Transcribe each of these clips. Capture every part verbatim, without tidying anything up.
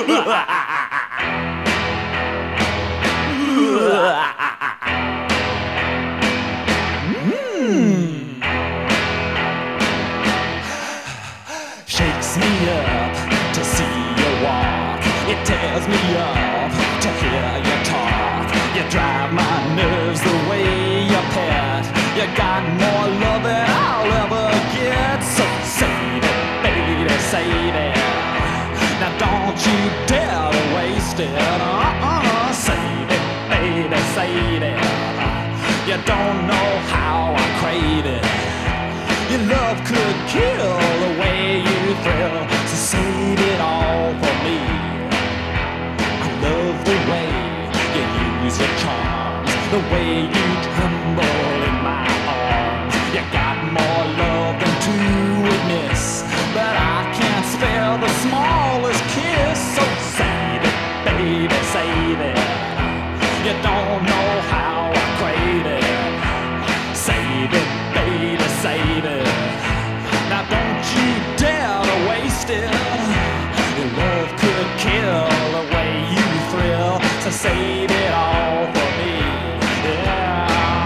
Shakes me up to see you walk. It tears me up to hear you talk. You drive my nerves the way you pet. You got more love than I'll ever get. So save it, baby, save it. Now don't you dare to waste it. Uh-uh, save it, baby, save it. You don't know how I crave it. Your love could kill the way you thrill. So save it all for me. I love the way you use your charms, the way you tremble in my arms. You got more love than to witness, but I can't spare the smallest kiss. So save it, baby, save it. You don't know how I crave it. Save it, baby, save it. Now don't you dare to waste it. Your love could kill the way you thrill. So save it all for me, yeah.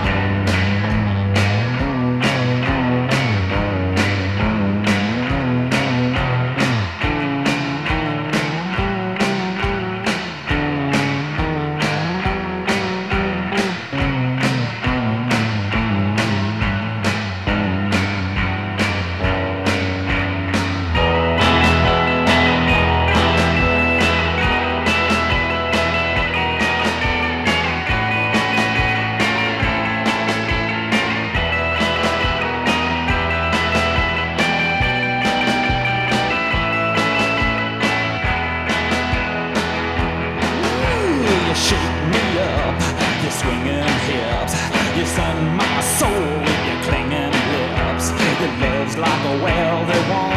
You shake me up, you're swinging hips. You send my soul with your clinging lips. Your love's like a well that won't